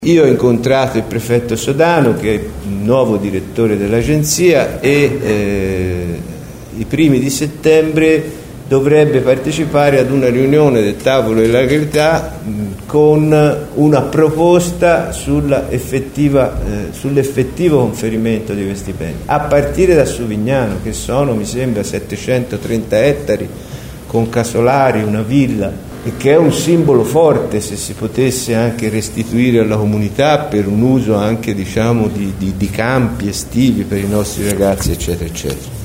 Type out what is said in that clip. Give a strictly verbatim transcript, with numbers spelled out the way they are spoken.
Io ho incontrato il prefetto Sodano, che è il nuovo direttore dell'agenzia, e eh, i primi di settembre dovrebbe partecipare ad una riunione del tavolo della legalità mh, con una proposta sulla effettiva, eh, sull'effettivo conferimento di questi beni, a partire da Suvignano, che sono, mi sembra, settecentotrenta ettari con casolari, una villa, e che è un simbolo forte, se si potesse anche restituire alla comunità per un uso anche, diciamo, di, di, di campi estivi per i nostri ragazzi, eccetera eccetera.